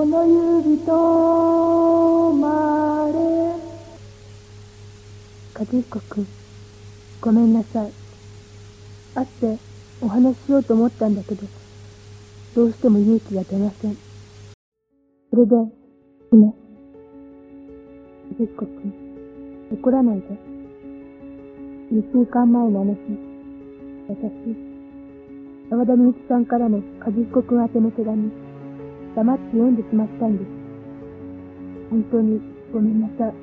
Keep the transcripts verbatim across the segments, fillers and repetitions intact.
この指止まれ。和彦くん、ごめんなさい。会ってお話ししようと思ったんだけど、どうしても勇気が出ません。それで、ね、和彦くん、怒らないで。にしゅうかんまえのあの日、私、沢田みゆきさんからの和彦くん宛ての手紙、黙って読んでしまったんです。本当にごめんなさい。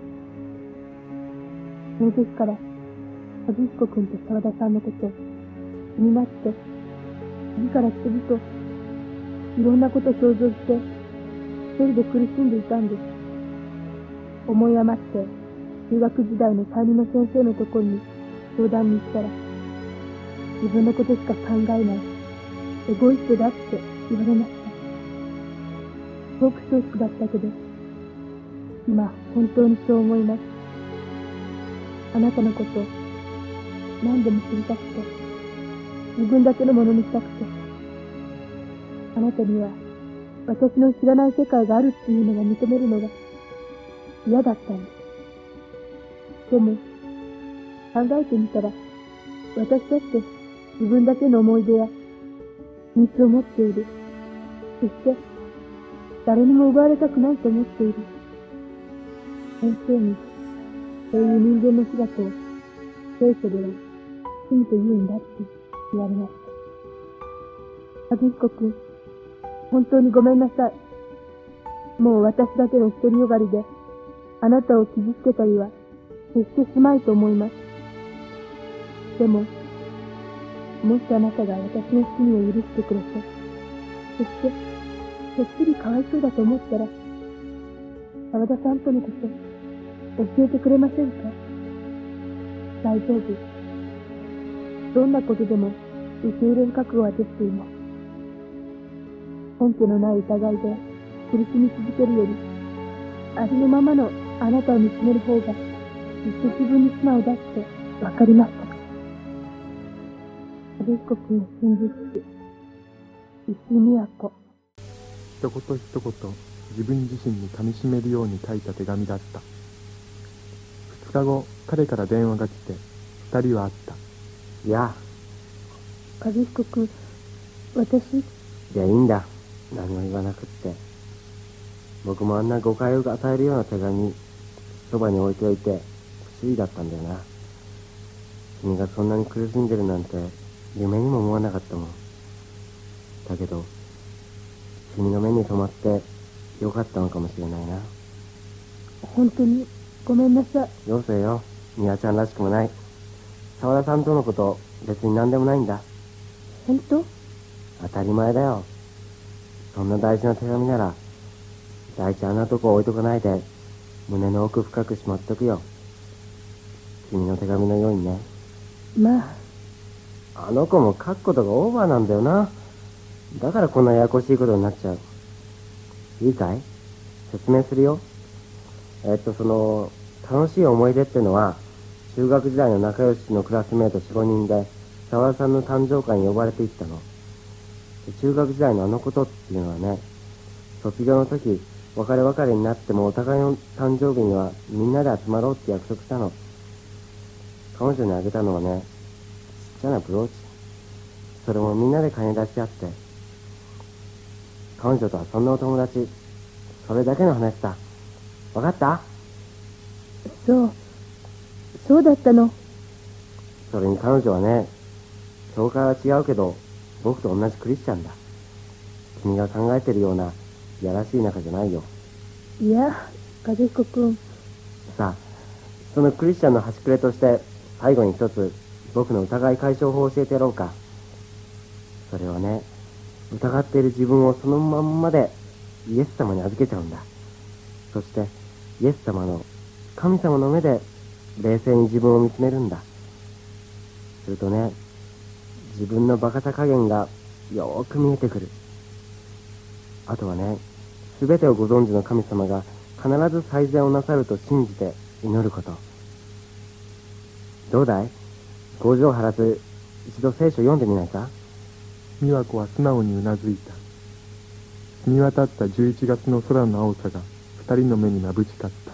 その時から、和彦くんと沢田さんのこと、気になって、次から次と、いろんなこと想像して、一人で苦しんでいたんです。思い余って、中学時代の担任の先生のところに相談に行ったら、自分のことしか考えない、エゴイストだって言われました。すごくショックだったけど、今、本当にそう思います。あなたのこと、何でも知りたくて、自分だけのものにしたくて、あなたには、私の知らない世界があるっていうのが認めるのが嫌だったんです。でも、考えてみたら、私だって自分だけの思い出や秘密を持っている。そして、誰にも奪われたくないと思っている。先生に、そういう人間の姿を、聖書では、罪と言うんだって言われました。和彦くん、本当にごめんなさい。もう私だけの独りよがりで、あなたを傷つけたりは、決してしまいと思います。でも、もしあなたが私の罪を許してくれて、そして、そっくりかわいそうだと思ったら、沢田さんとのこと、教えてくれませんか？大丈夫。どんなことでも受け入れる覚悟はできています。根拠のない疑いで苦しみ続けるより、ありのままのあなたを見つめる方が、ずっと自分に素直だってわかりましたから。和彦くんを信じつつ、石井美和子。 一言一言自分自身に噛みしめるように書いた手紙だった。二日後、彼から電話が来て、二人は会った。 いや、 和彦くん、私、 いやいいんだ。何も言わなくって。僕もあんな誤解を与えるような手紙、そばに置いておいて、不思議だったんだよな。君がそんなに苦しんでるなんて、夢にも思わなかったもん。だけど、君の目に留まってよかったのかもしれないな。 本当にごめんなさい。 よせよ、美和ちゃんらしくもない。沢田さんとのこと別に何でもないんだ。 本当？ 当たり前だよ。そんな大事な手紙なら大ちゃんあんなとこ置いとかないで胸の奥深くしまっとくよ。君の手紙のようにね。 まあ、 あの子も書くことがオーバーなんだよな。だからこんなややこしいことになっちゃう。いいかい？説明するよ。えっとその楽しい思い出ってのは、中学時代の仲良しのクラスメート よん、ごにんで沢田さんの誕生会に呼ばれていったの。で中学時代のあのことっていうのはね、卒業の時別れ別れになってもお互いの誕生日にはみんなで集まろうって約束したの。彼女にあげたのはね、ちっちゃなブローチ。それもみんなで金出し合って。彼女とはそんなお友達、それだけの話さ。わかった？ そう、そうだったの。 それに彼女はね、教会は違うけど僕と同じクリスチャンだ。君が考えてるようないやらしい仲じゃないよ。 いや、和彦くん。 さあ、そのクリスチャンの端くれとして最後に一つ僕の疑い解消法を教えてやろうか。それはね、疑っている自分をそのまんまでイエス様に預けちゃうんだ。そしてイエス様の神様の目で冷静に自分を見つめるんだ。するとね、自分のバカさ加減がよーく見えてくる。あとはね、すべてをご存知の神様が必ず最善をなさると信じて祈ること。どうだい？強情張らず一度聖書読んでみないか？ 美和子は素直にうなずいた。 澄み渡ったじゅういちがつの空の青さが二人の目にまぶしかった。